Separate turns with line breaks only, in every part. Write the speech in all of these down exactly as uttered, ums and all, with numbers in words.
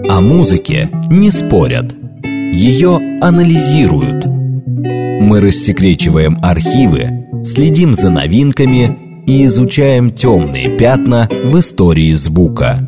О музыке не спорят, ее анализируют. Мы рассекречиваем архивы, следим за новинками и изучаем темные пятна в истории звука.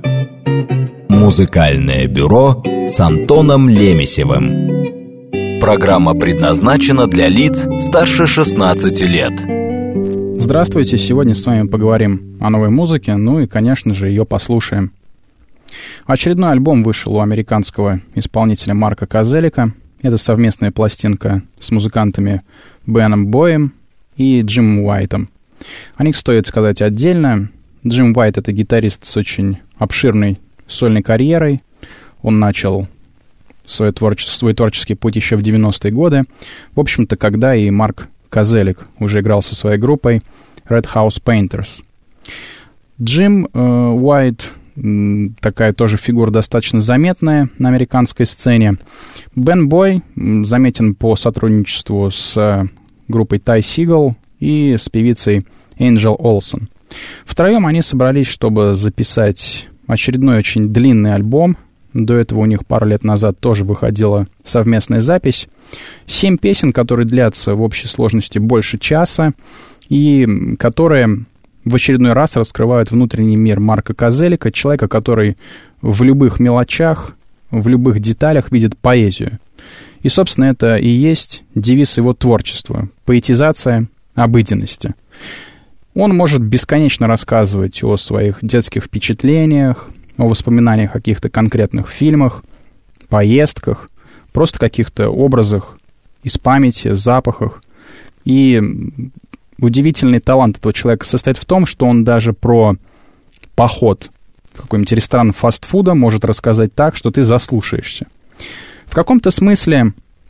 Музыкальное бюро с Антоном Лемесевым. Программа предназначена для лиц старше шестнадцати лет.
Здравствуйте, сегодня с вами поговорим о новой музыке, ну и, конечно же, ее послушаем. Очередной альбом вышел у американского исполнителя Марка Козелика. Это совместная пластинка с музыкантами Беном Боем и Джимом Уайтом. О них стоит сказать отдельно. Джим Уайт — это гитарист с очень обширной сольной карьерой. Он начал свой творческий, свой творческий путь еще в девяностые годы. В общем-то, когда и Марк Козелик уже играл со своей группой Red House Painters. Джим э, Уайт такая тоже фигура достаточно заметная на американской сцене. Бен Бой заметен по сотрудничеству с группой Ty Segall и с певицей Энджел Олсен. Втроем они собрались, чтобы записать очередной очень длинный альбом. До этого у них пару лет назад тоже выходила совместная запись. Семь песен, которые длятся в общей сложности больше часа, и которые в очередной раз раскрывают внутренний мир Марка Козелика, человека, который в любых мелочах, в любых деталях видит поэзию. И, собственно, это и есть девиз его творчества — поэтизация обыденности. Он может бесконечно рассказывать о своих детских впечатлениях, о воспоминаниях о каких-то конкретных фильмах, поездках, просто каких-то образах из памяти, запахах. И удивительный талант этого человека состоит в том, что он даже про поход в какой-нибудь ресторан фастфуда может рассказать так, что ты заслушаешься. В каком-то смысле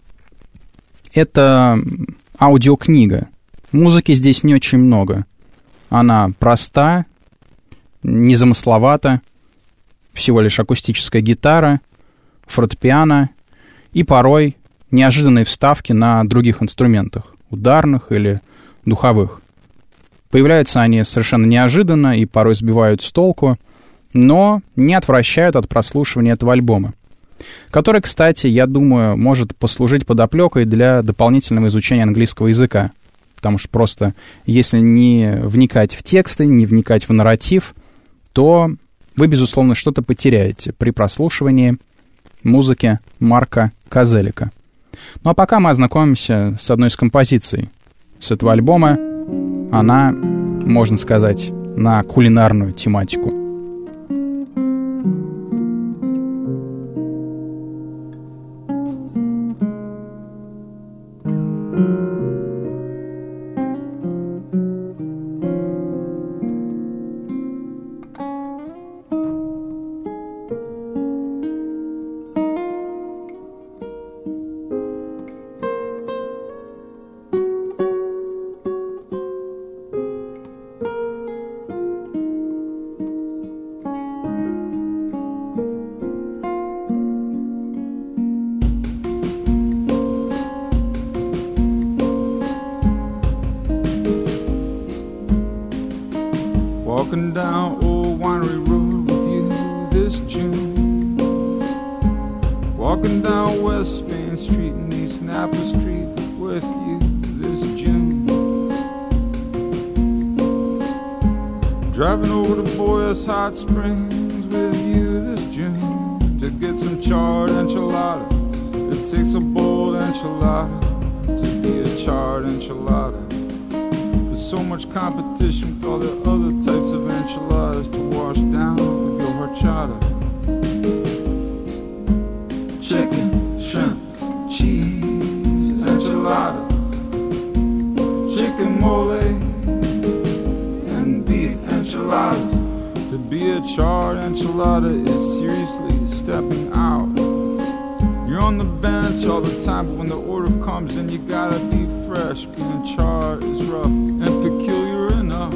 это аудиокнига. Музыки здесь не очень много. Она проста, незамысловата, всего лишь акустическая гитара, фортепиано и порой неожиданные вставки на других инструментах, ударных или духовых. Появляются они совершенно неожиданно и порой сбивают с толку, но не отвращают от прослушивания этого альбома, который, кстати, я думаю, может послужить подоплекой для дополнительного изучения английского языка, потому что просто если не вникать в тексты, не вникать в нарратив, то вы, безусловно, что-то потеряете при прослушивании музыки Марка Козелика. Ну а пока мы ознакомимся с одной из композиций с этого альбома. Она, можно сказать, на кулинарную тематику.
Walking down Old Winery Road with you this June. Walking down West Main Street and East Napa Street with you this June. Driving over to Boyas Hot Springs with you this June to get some charred enchiladas. It takes a bold enchilada to be a charred enchilada. So much competition with all the other types of enchiladas to wash down with your horchata. Chicken, shrimp, cheese, enchiladas. Chicken mole and beef enchiladas. To be a charred enchilada is seriously stepping out. You're on the bench all the time, but when the order comes in, you gotta be fresh. Being charred is rough and peculiar enough.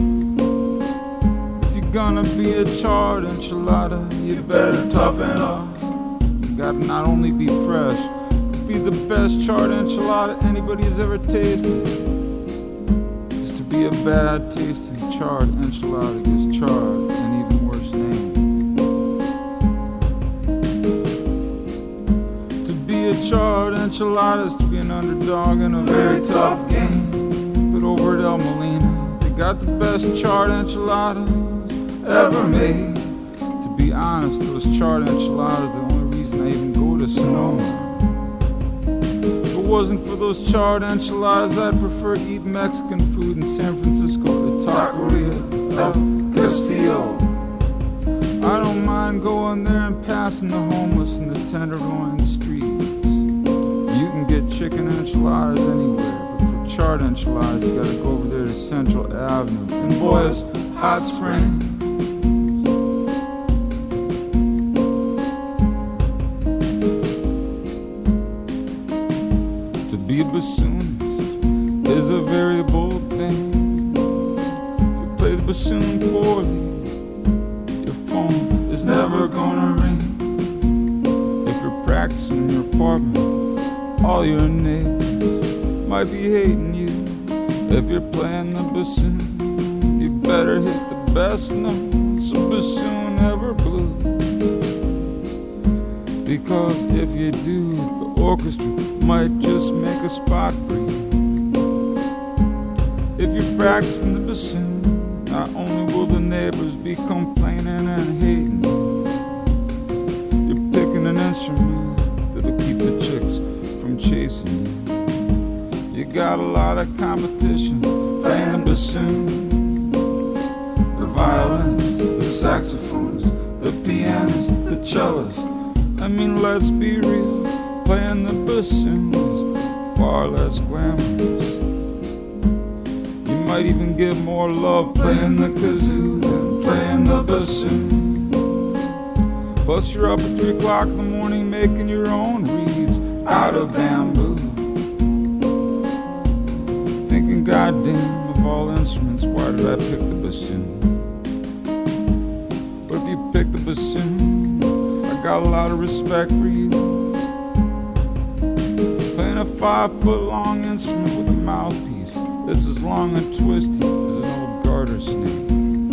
If you're gonna be a charred enchilada, you better toughen up. You gotta not only be fresh, but be the best charred enchilada anybody has ever tasted. Just to be a bad tasting charred enchilada gets charred an even worse name. charred enchiladas to be an underdog in a very tough game. But over at El Molina, they got the best charred enchiladas ever made. To be honest, those charred enchiladas are the only reason I even go to Sonoma. If it wasn't for those charred enchiladas, I'd prefer eating Mexican food in San Francisco, the Taqueria El Castillo. I don't mind going there and passing the homeless in the Tenderloin streets. You can get chicken enchiladas anywhere, but for charred enchiladas, you gotta go over there to Central Avenue and Boyes Hot Springs. To be a bassoonist is a very bold thing. If you play the bassoon poorly, is never gonna ring. If you're practicing in your apartment, all your neighbors might be hating you. If you're playing the bassoon, you better hit the best notes a bassoon ever blew. Because if you do, the orchestra might just make a spot for you. If you're practicing the bassoon, not only will the neighbors be complaining and hating you, you're picking an instrument that'll keep the chicks from chasing you. You got a lot of competition playing the bassoon. The violins, the saxophones, the pianist, the cellist. I mean, let's be real, playing the bassoon is far less glamorous. Might even get more love playing the kazoo than playing the bassoon. Plus you're up at three o'clock in the morning making your own reeds out of bamboo. Thinking, goddamn, of all instruments, why did I pick the bassoon? But if you pick the bassoon, I got a lot of respect for you. Playing a five foot long instrument with a mouthpiece that's as long and twisty as an old garter snake.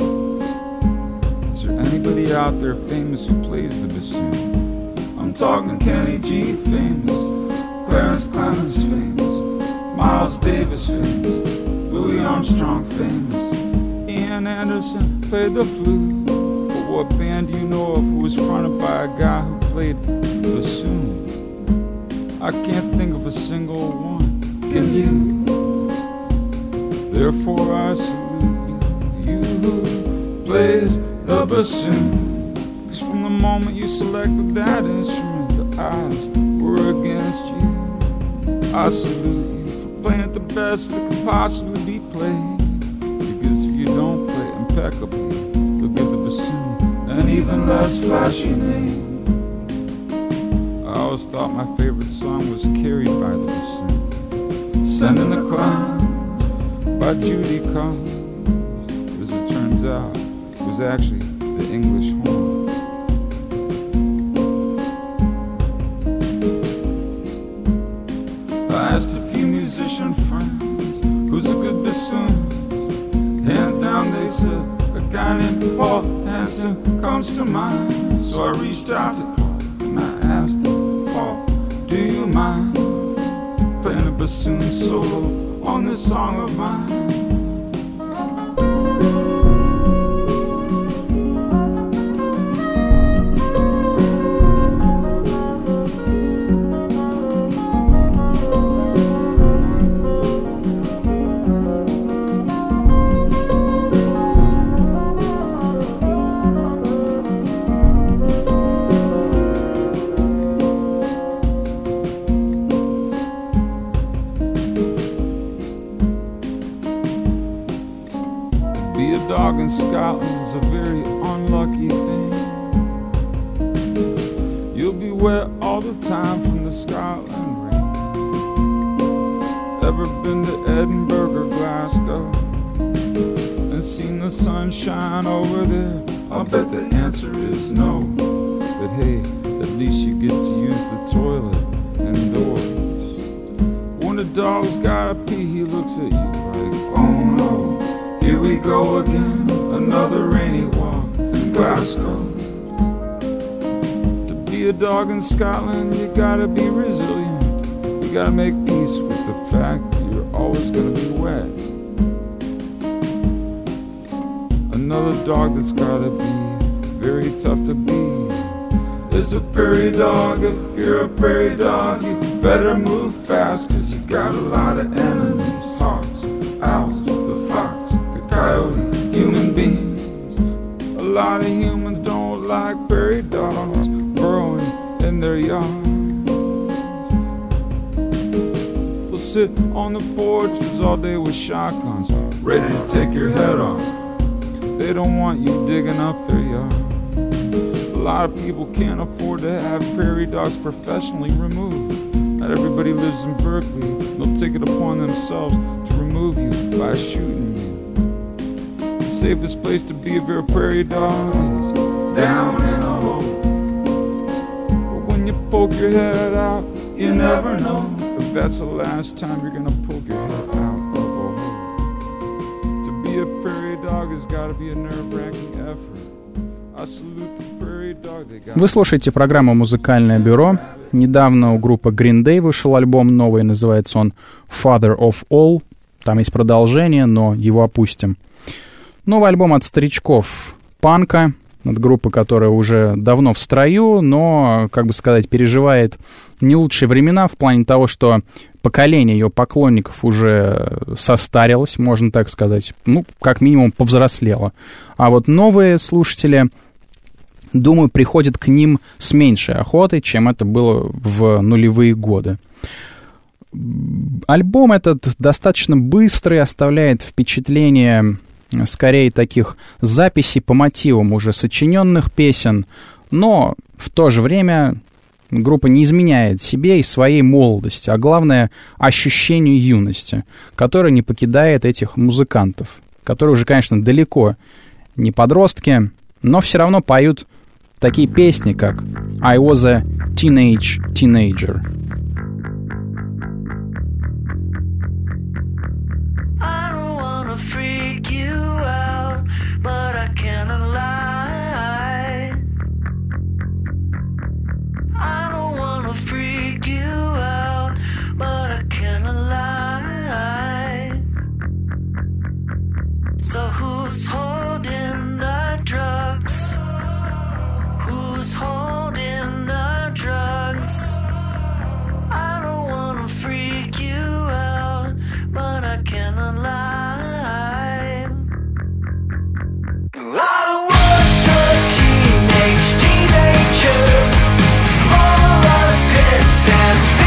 Is there anybody out there famous who plays the bassoon? I'm talking Kenny G famous, Clarence Clemens famous, Miles Davis famous, Louis Armstrong famous, Ian Anderson played the flute. But what band do you know of who was fronted by a guy who played the bassoon? I can't think of a single one. Can you? Therefore I salute you, you who plays the bassoon. Cause from the moment you selected that instrument, the odds were against you. I salute you for playing it the best that can possibly be played. Because if you don't play it impeccably, they'll give the bassoon an even less flashy name. I always thought my favorite song was carried by the bassoon. Sending the Clowns by Judy Collins. As it turns out, it was actually the English horn. I asked a few musician friends, who's a good bassoonist? Hands down they said, a guy named Paul Hansen comes to mind. So I reached out to Paul and I asked him, Paul, do you mind playing a bassoon solo on this song of mine? Dog in Scotland is a very unlucky thing. You'll be wet all the time from the Scotland rain. Ever been to Edinburgh or Glasgow and seen the sun shine over there? I'll bet the answer is no. But hey, at least you get to use the toilet indoors. When the dog's gotta pee, he looks at you like, oh no, here we go again, another rainy walk in Glasgow. To be a dog in Scotland, you gotta be resilient. gotta make peace with the fact that you're always gonna be wet. Another dog that's gotta be very tough to be is a prairie dog. If you're a prairie dog, you better move fast, cause you got a lot of enemies. Hawks, owls, the fox, the coyote, human beings. A lot of humans don't like prairie dogs burrowing in their yards. We'll sit on the porches all day with shotguns, ready to take your head off. They don't want you digging up their yard. A lot of people can't afford to have prairie dogs professionally removed. Not everybody lives in Berkeley. They'll take it upon themselves to remove you by shooting you. The safest place to be if you're a prairie dog is down in a hole. But when you poke your head out, you never know if that's the last time you're gonna poke your head out of a hole. To be a prairie dog has gotta be a nerve-wracking effort. I salute the prairie dog. They got...
Вы слушаете программу «Музыкальное бюро». Недавно у группы Green Day вышел альбом новый, называется он «Father of All». Там есть продолжение, но его опустим. Новый альбом от старичков панка, от группы, которая уже давно в строю, но, как бы сказать, переживает не лучшие времена в плане того, что поколение ее поклонников уже состарилось, можно так сказать, ну, как минимум повзрослело. А вот новые слушатели, думаю, приходят к ним с меньшей охотой, чем это было в нулевые годы. Альбом этот достаточно быстрый, оставляет впечатление скорее таких записей по мотивам уже сочиненных песен, но в то же время группа не изменяет себе и своей молодости, а главное ощущению юности, которое не покидает этих музыкантов, которые уже, конечно, далеко не подростки, но все равно поют такие песни, как «I was a teenage teenager».
But I cannot lie. I don't wanna freak you out, but I cannot lie. So who's holding the drugs? Who's holding the drugs? I don't wanna freak you out, but I cannot lie. I was a teenage teenager, full of piss and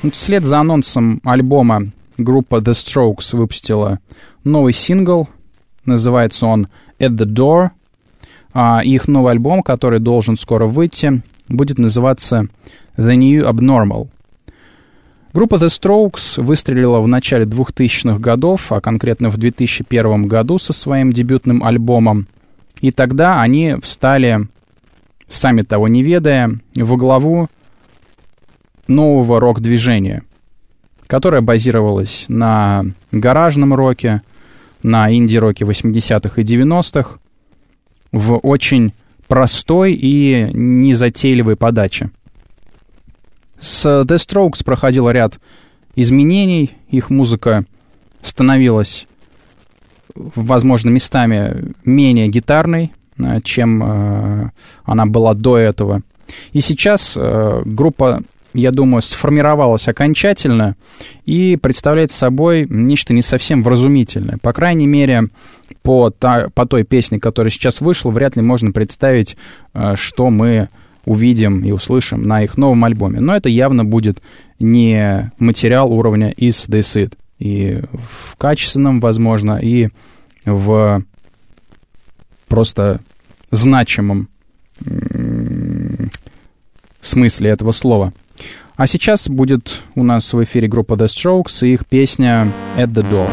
Вслед за анонсом альбома группа The Strokes выпустила новый сингл. Называется он «At the Door». А их новый альбом, который должен скоро выйти, будет называться «The New Abnormal». Группа The Strokes выстрелила в начале двухтысячных годов, а конкретно в две тысячи первом году со своим дебютным альбомом. И тогда они встали, сами того не ведая, во главу нового рок-движения, которое базировалось на гаражном роке, на инди-роке восьмидесятых и девяностых, в очень простой и незатейливой подаче. С The Strokes проходил ряд изменений, их музыка становилась, возможно, местами менее гитарной, чем э, она была до этого. И сейчас э, группа, я думаю, сформировалась окончательно и представляет собой нечто не совсем вразумительное. По крайней мере, по, та, по той песне, которая сейчас вышла, вряд ли можно представить, э, что мы увидим и услышим на их новом альбоме. Но это явно будет не материал уровня Is This It. И в качественном, возможно, и в просто значимом м- смысле этого слова. А сейчас будет у нас в эфире группа The Strokes и их песня «At the Door».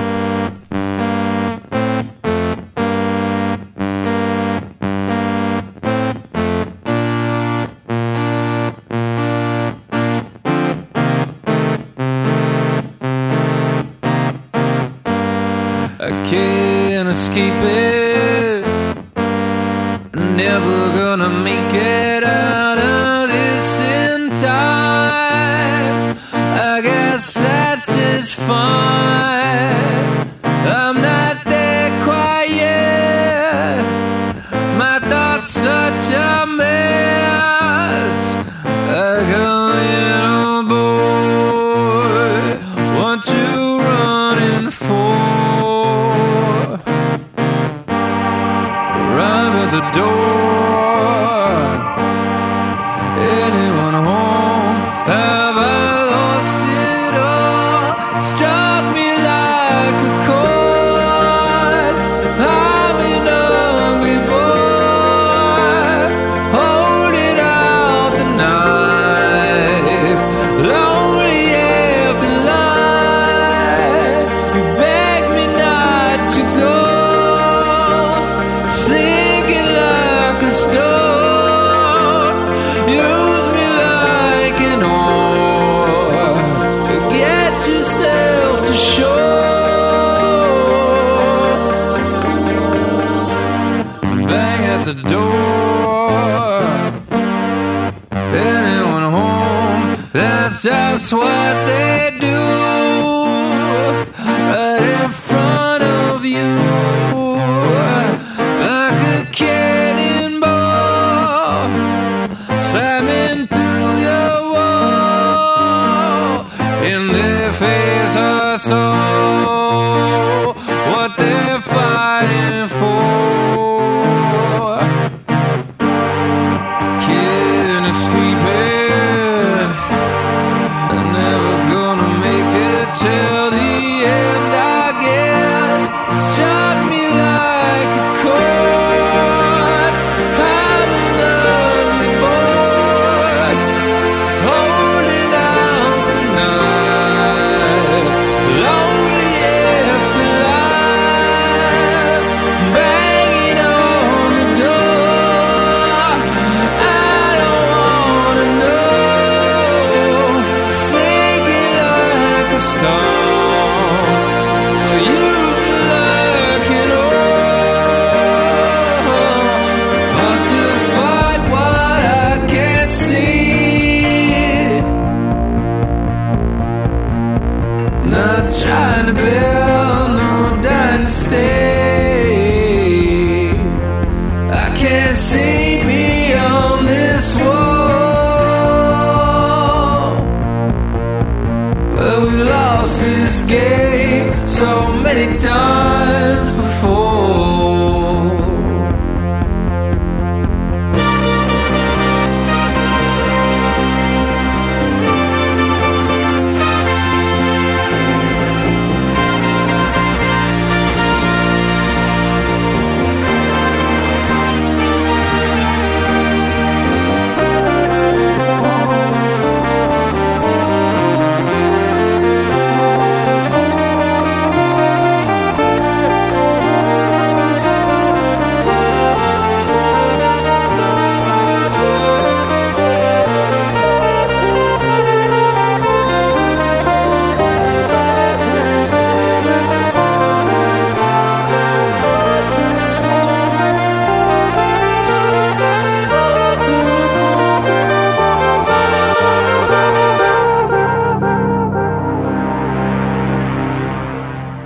Can't escape it. Never gonna make it out of this in time. I guess that's just fine. I'm not there quite yet. My thoughts such a mess. I come in on board. What you running for? The door. Anyone home? Have I lost it all? Struck me like a chord. I'm an ugly boy, holding out the knife. Lonely after life. You begged me not to go. Sinking like a stone, use me like an oar, get yourself to shore. Bang at the door. Anyone home? That's just what they do. Right in front of you. Like a cannonball slamming through your wall. In their face I saw what they're fighting for. Can't escape it. I'm never gonna make it till the end, I guess. Struck me like a chord. I'm an ugly boy, holding out the knife. Lonely after life, banging on the door. I don't wanna know. Sinking like a stone, so use me like an oar. But to fight what I can't see. Not trying to build no dynasty. I can't see beyond this wall. But we lost this game so many times before.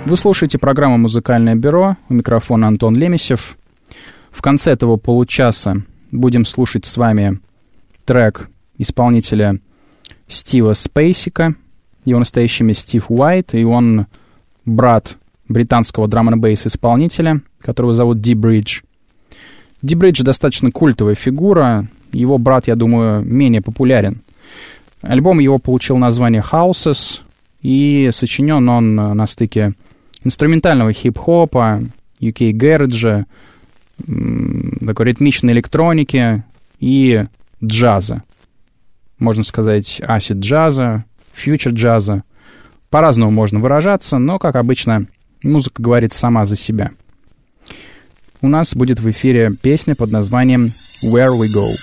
Вы слушаете программу «Музыкальное бюро». У микрофона Антон Лемесев. В конце этого получаса будем слушать с вами трек исполнителя Стива Спейсика. Его настоящее имя Стив Уайт, и он брат британского драм-н-бейс исполнителя, которого зовут Ди Бридж. Ди Бридж достаточно культовая фигура. Его брат, я думаю, менее популярен. Альбом его получил название Houses, и сочинен он на стыке инструментального хип-хопа, ю кей-гэрэджа, такой ритмичной электроники и джаза. Можно сказать, асид-джаза, фьючер-джаза. По-разному можно выражаться, но, как обычно, музыка говорит сама за себя. У нас будет в эфире песня под названием «Where We Go».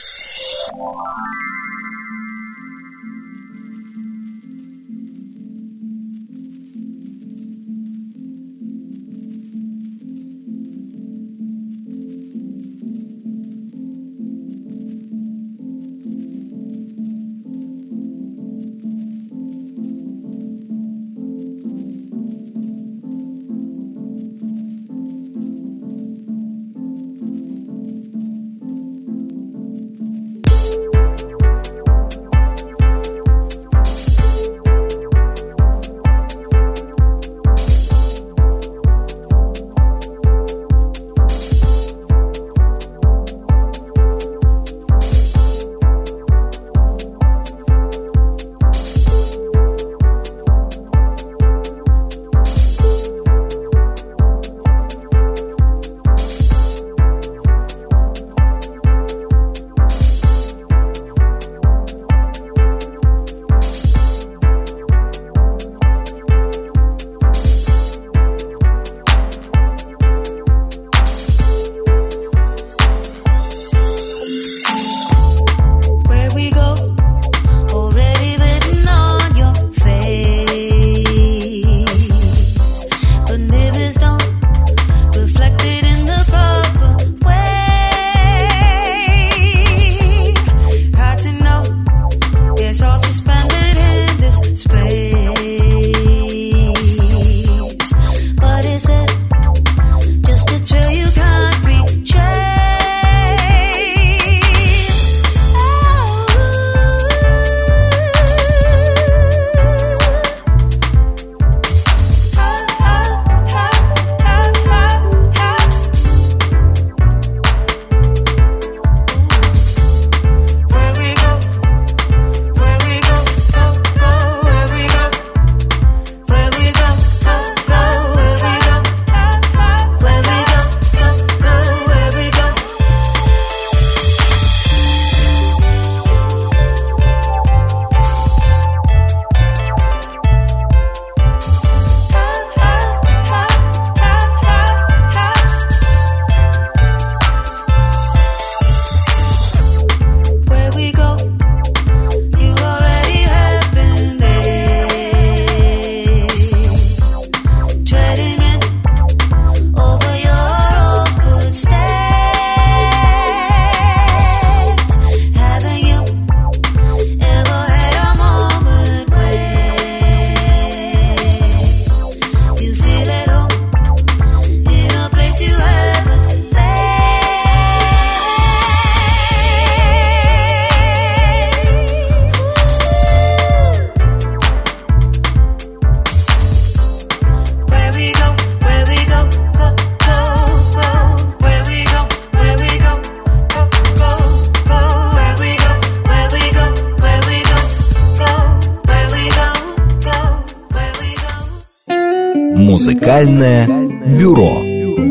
Музыкальное бюро.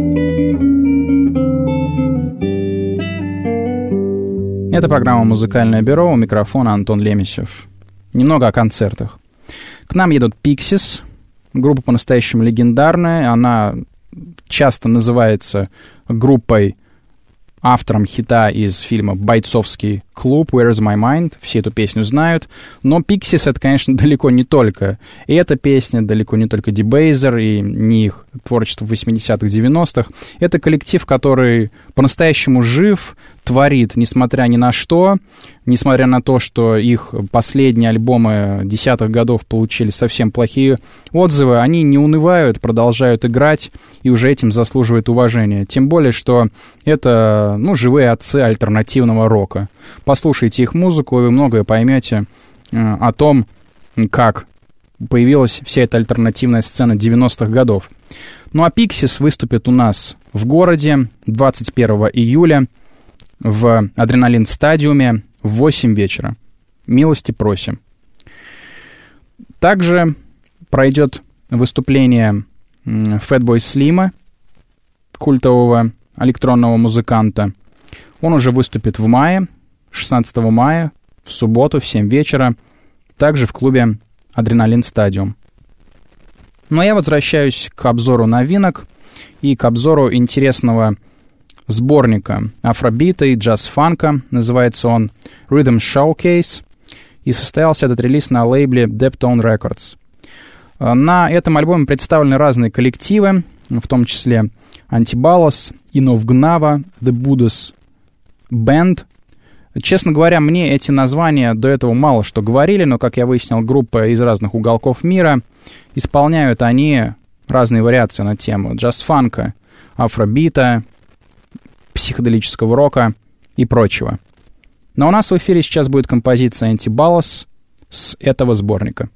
Это программа «Музыкальное бюро», у микрофона Антон Лемесев. Немного о концертах. К нам едут Pixies, группа по-настоящему легендарная. Она часто называется группой, автором хита из фильма «Бойцовский Club, Where's My Mind, все эту песню знают, но Pixies — это, конечно, далеко не только и эта песня, далеко не только Debaser и не их творчество в восьмидесятых, девяностых. Это коллектив, который по-настоящему жив, творит, несмотря ни на что, несмотря на то, что их последние альбомы десятых годов получили совсем плохие отзывы, они не унывают, продолжают играть и уже этим заслуживают уважения. Тем более, что это, ну, живые отцы альтернативного рока. Послушайте их музыку, и вы многое поймете э, о том, как появилась вся эта альтернативная сцена девяностых годов. Ну а Pixies выступит у нас в городе двадцать первого июля в Адреналин-стадиуме в восемь вечера. Милости просим. Также пройдет выступление Fatboy Slim, культового электронного музыканта. Он уже выступит в мае, шестнадцатого мая, в субботу в семь вечера, также в клубе Адреналин-стадиум. Ну а я возвращаюсь к обзору новинок и к обзору интересного сборника афробита и джаз-фанка. Называется он Rhythm Showcase, и состоялся этот релиз на лейбле Deptone Records. На этом альбоме представлены разные коллективы, в том числе Antibalas, Inovgnava, The Buddhas Band. Честно говоря, мне эти названия до этого мало что говорили, но, как я выяснил, группа из разных уголков мира. Исполняют они разные вариации на тему джаз-фанка, афробита, психоделического рока и прочего. Но у нас в эфире сейчас будет композиция Antibalas с этого сборника.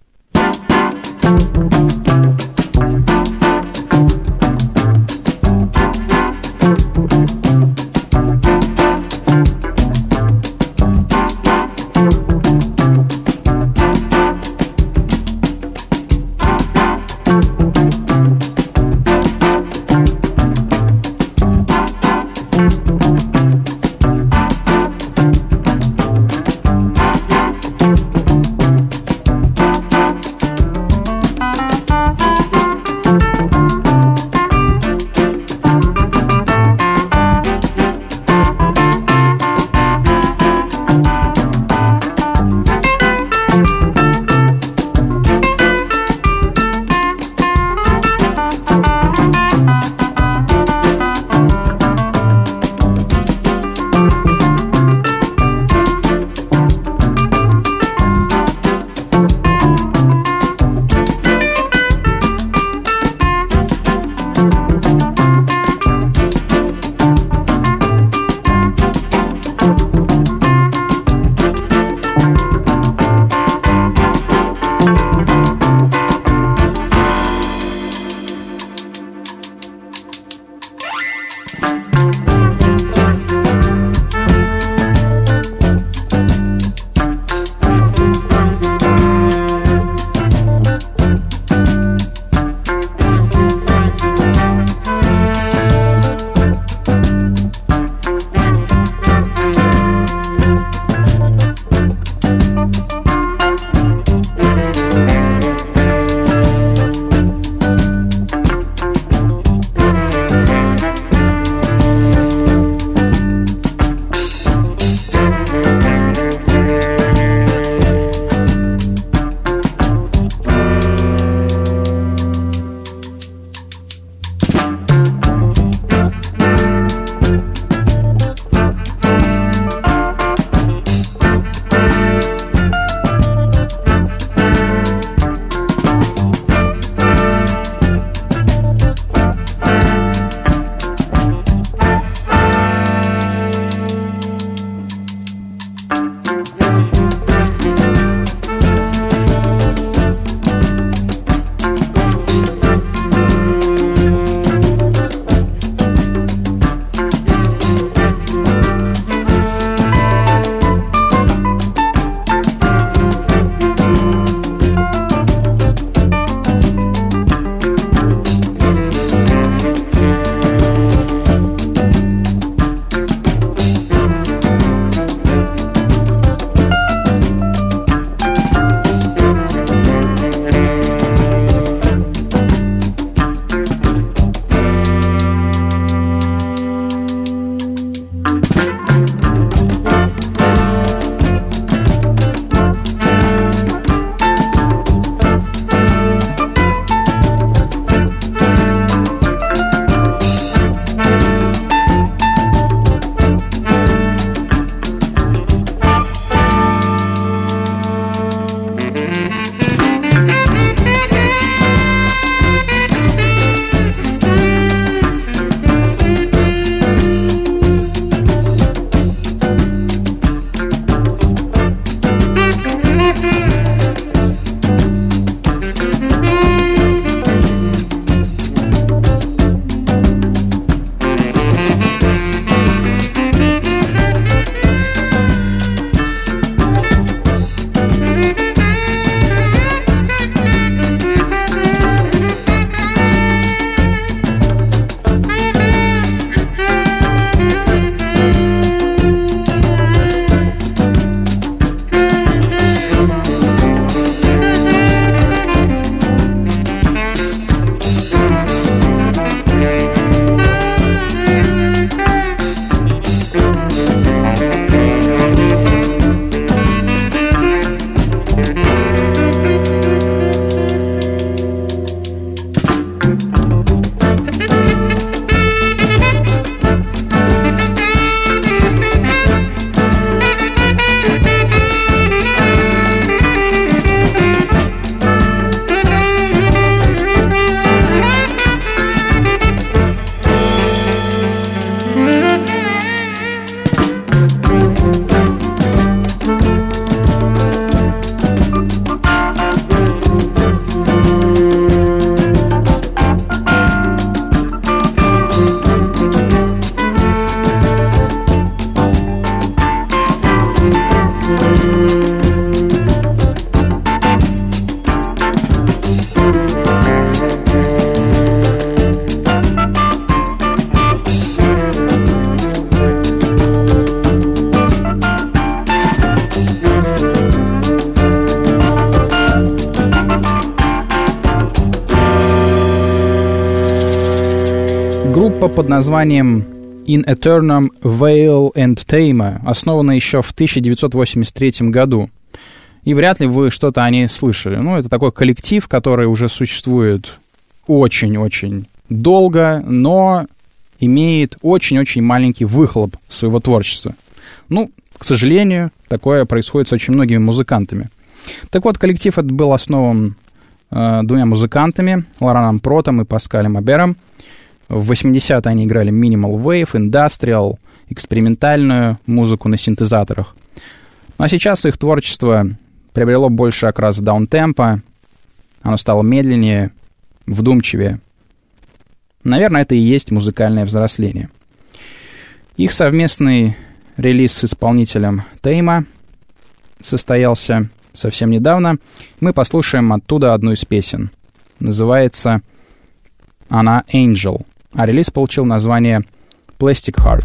Группа под названием In Eternum Veil and Tame основана еще в тысяча девятьсот восемьдесят третьем году. И вряд ли вы что-то о ней слышали. Ну, это такой коллектив, который уже существует очень-очень долго, но имеет очень-очень маленький выхлоп своего творчества. Ну, к сожалению, такое происходит с очень многими музыкантами. Так вот, коллектив этот был основан э, двумя музыкантами, Лораном Протом и Паскалем Абером. В восьмидесятые они играли minimal wave, industrial, экспериментальную музыку на синтезаторах. Ну, а сейчас их творчество приобрело больше окрас даунтемпа, оно стало медленнее, вдумчивее. Наверное, это и есть музыкальное взросление. Их совместный релиз с исполнителем Тейма состоялся совсем недавно. Мы послушаем оттуда одну из песен. Называется она «Angel», а релиз получил название «Plastic Heart».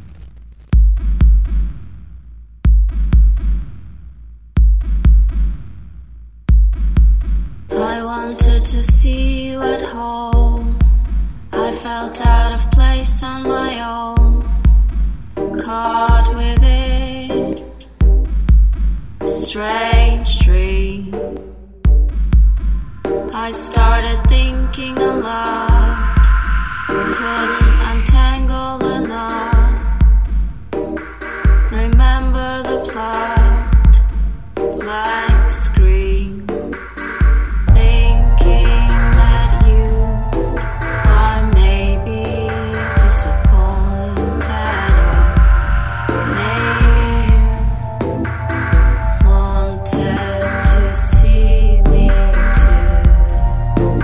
I wanted to see you at home. I felt out of place on my own, caught within a strange dream. I started thinking aloud, couldn't untangle the knot. Remember the plot, blank screen, thinking that you are maybe disappointed, or maybe you wanted to see me too.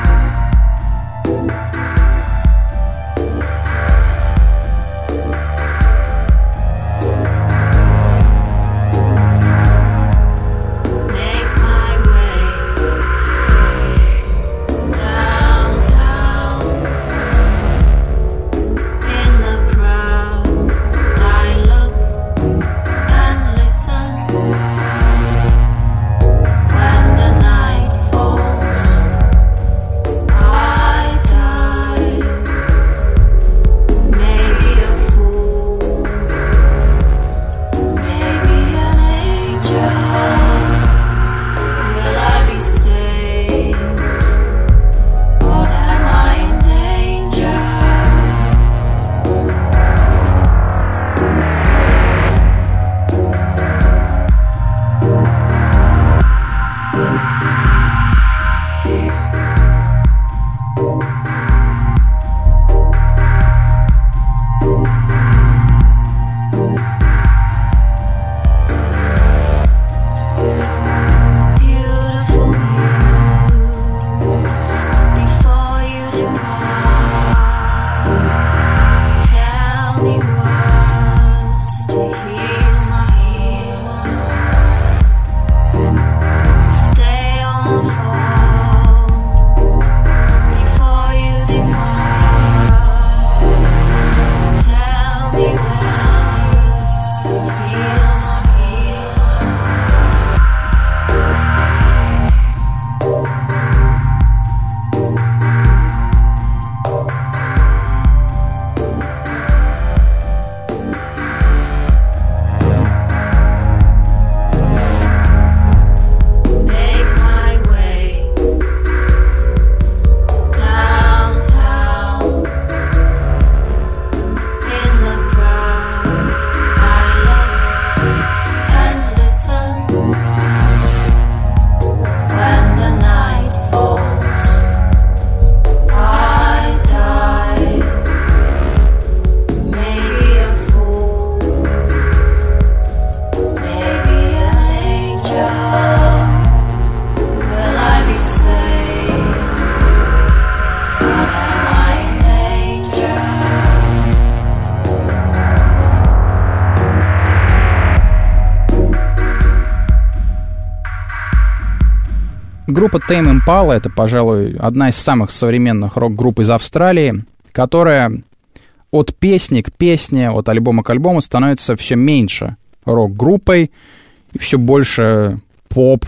Группа Tame Impala — это, пожалуй, одна из самых современных рок-групп из Австралии, которая от песни к песне, от альбома к альбому становится все меньше рок-группой и все больше поп,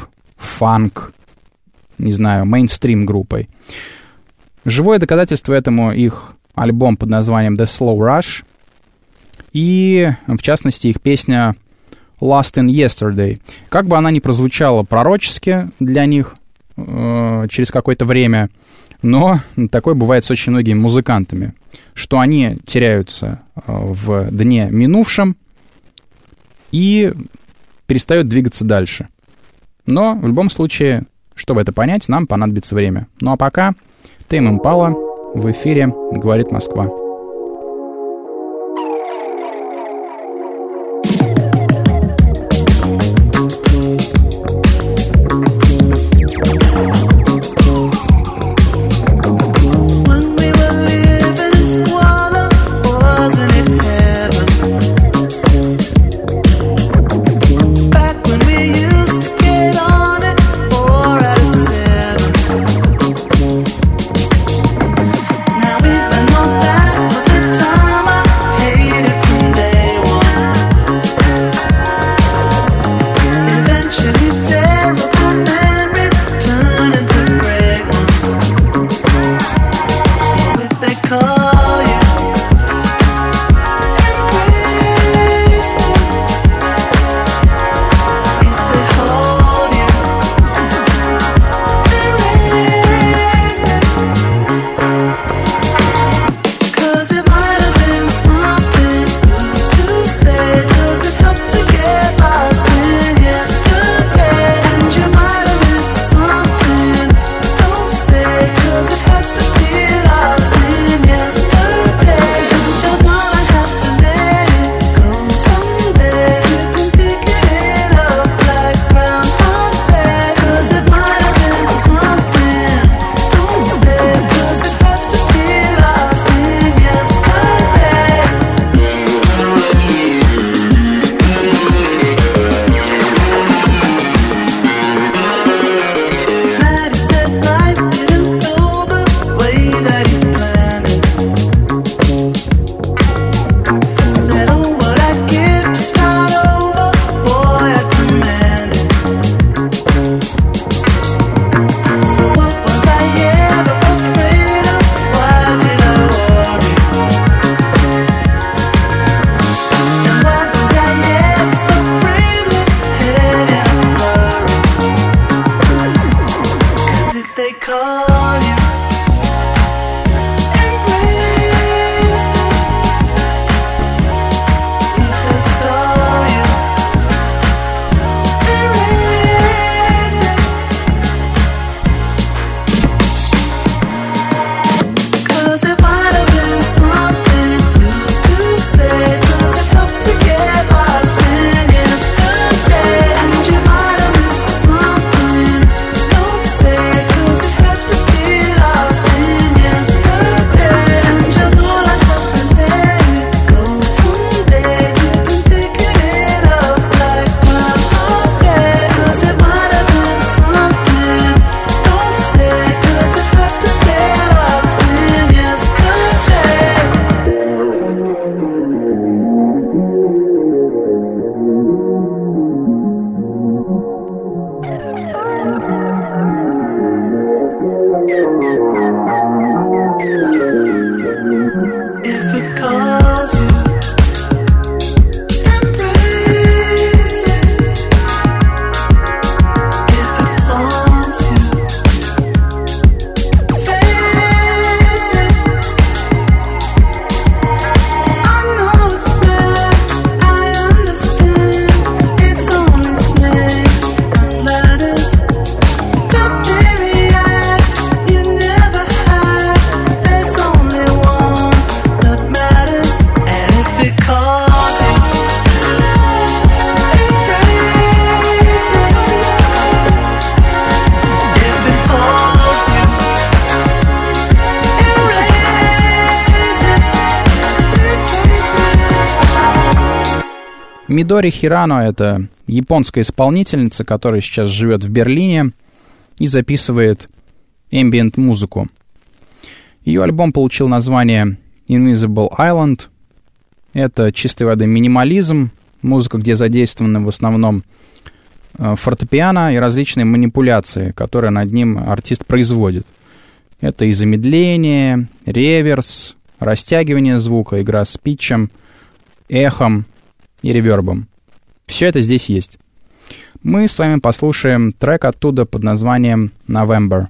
фанк, не знаю, мейнстрим-группой. Живое доказательство этому — их альбом под названием The Slow Rush, и, в частности, их песня Lost in Yesterday. Как бы она ни прозвучала пророчески для них э, через какое-то время, но такое бывает с очень многими музыкантами, что они теряются э, в дне минувшем и перестают двигаться дальше. Но в любом случае, чтобы это понять, нам понадобится время. Ну а пока Tame Impala в эфире «Говорит Москва». Мидори Хирано — это японская исполнительница, которая сейчас живет в Берлине и записывает эмбиент-музыку. Ее альбом получил название Invisible Island. Это чистой воды минимализм, музыка, где задействованы в основном фортепиано и различные манипуляции, которые над ним артист производит. Это и замедление, реверс, растягивание звука, игра с питчем, эхом и ревербом. Все это здесь есть. Мы с вами послушаем трек оттуда под названием «November».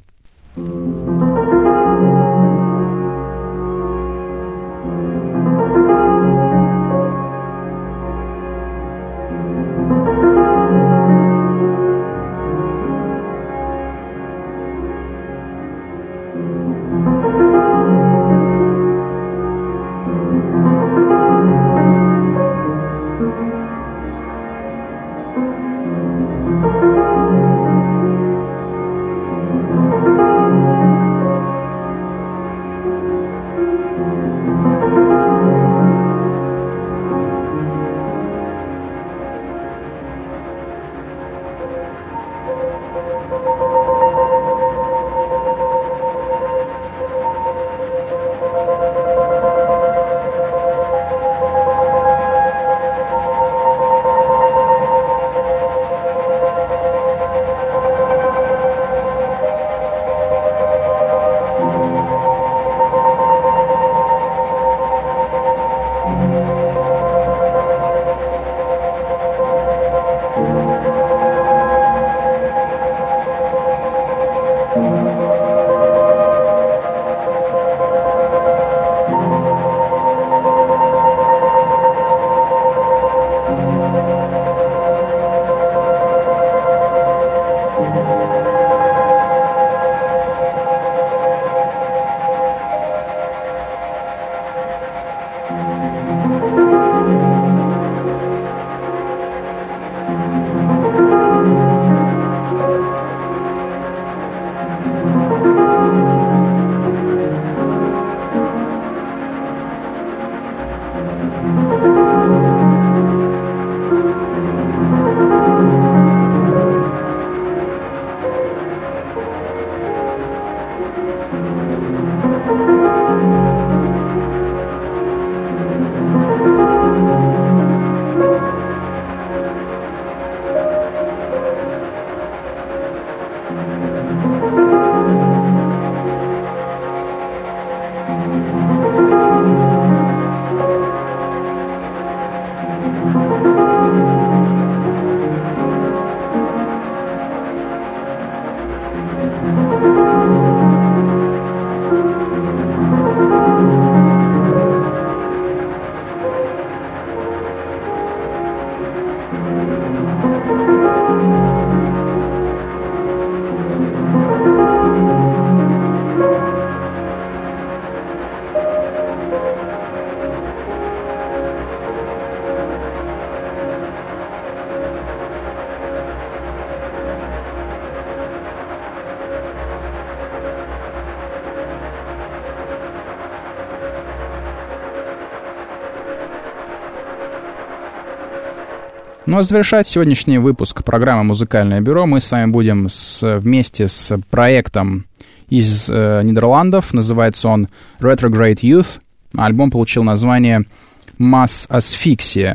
Ну а завершать сегодняшний выпуск программы «Музыкальное бюро» мы с вами будем с, вместе с проектом из э, Нидерландов. Называется он Retrograde Youth. Альбом получил название «Mass Asphyxia».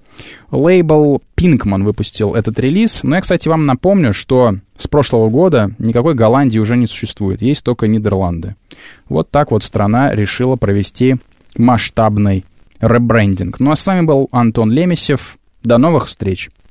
Лейбл Pinkman выпустил этот релиз. Но я, кстати, вам напомню, что с прошлого года никакой Голландии уже не существует. Есть только Нидерланды. Вот так вот страна решила провести масштабный ребрендинг. Ну а с вами был Антон Лемесев. До новых встреч!